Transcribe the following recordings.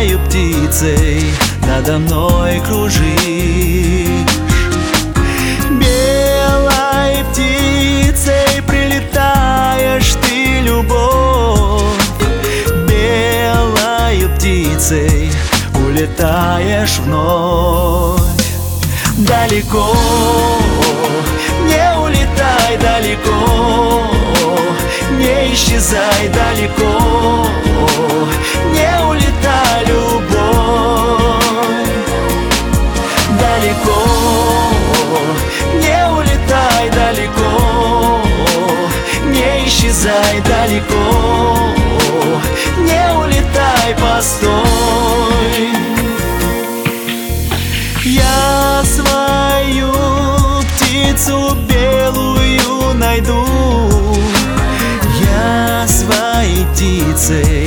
белою птицей надо мной кружишь. Белой птицей прилетаешь ты, любовь. Белою птицей улетаешь вновь. Далеко, не улетай далеко, не исчезай далеко, не улетай, любовь. Далеко, не улетай далеко, не исчезай далеко, не улетай, постой. Я свою птицу белую найду, я своей птицей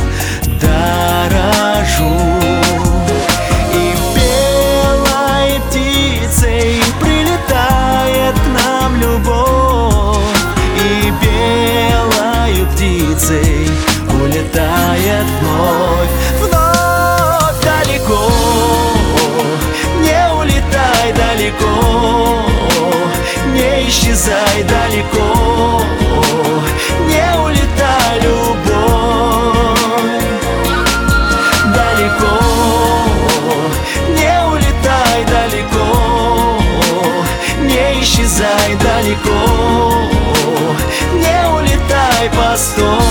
дорожу. И белой птицей прилетает к нам любовь, и белою птицей улетает вновь. Вновь далеко, не улетай далеко, не исчезай далеко, не улетай, любовь. Далеко, не улетай далеко, не исчезай далеко, не улетай, постой.